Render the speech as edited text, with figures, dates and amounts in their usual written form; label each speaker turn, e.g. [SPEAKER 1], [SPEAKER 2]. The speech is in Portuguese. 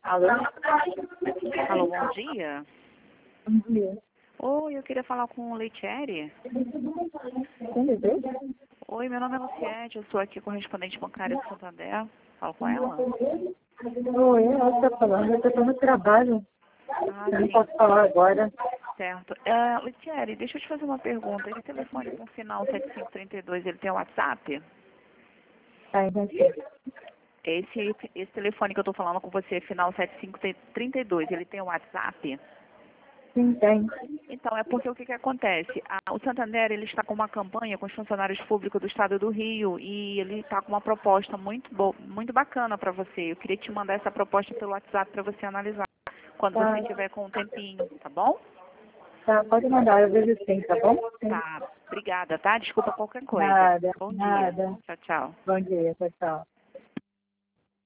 [SPEAKER 1] Alô?
[SPEAKER 2] Alô, bom dia.
[SPEAKER 1] Bom dia.
[SPEAKER 2] Oi, eu queria falar com o Leitieri.
[SPEAKER 1] Quem bebê?
[SPEAKER 2] Oi, meu nome é Luciete, eu sou aqui correspondente bancária do Santander. Falo com ela?
[SPEAKER 1] Oi, ela está falando. Eu estou no trabalho.
[SPEAKER 2] Ah,
[SPEAKER 1] Eu não
[SPEAKER 2] sim,
[SPEAKER 1] posso falar agora.
[SPEAKER 2] certo. Leitieri, deixa eu te fazer uma pergunta. Esse telefone com final 7532, ele tem WhatsApp?
[SPEAKER 1] Tá, entendi.
[SPEAKER 2] Esse telefone que eu estou falando com você, final 7532, ele tem WhatsApp?
[SPEAKER 1] Sim, tem.
[SPEAKER 2] Então, é porque o que acontece? O Santander, ele está com uma campanha com os funcionários públicos do estado do Rio e ele está com uma proposta muito bacana para você. Eu queria te mandar essa proposta pelo WhatsApp para você analisar quando
[SPEAKER 1] Tá,
[SPEAKER 2] você tiver com um tempinho, tá bom?
[SPEAKER 1] tá, pode mandar. Eu vejo sim, tá bom? Sim.
[SPEAKER 2] Tá, obrigada, tá? Desculpa qualquer coisa.
[SPEAKER 1] Nada,
[SPEAKER 2] Bom dia.
[SPEAKER 1] nada.
[SPEAKER 2] Tchau, tchau.
[SPEAKER 1] Bom dia, tchau, tchau.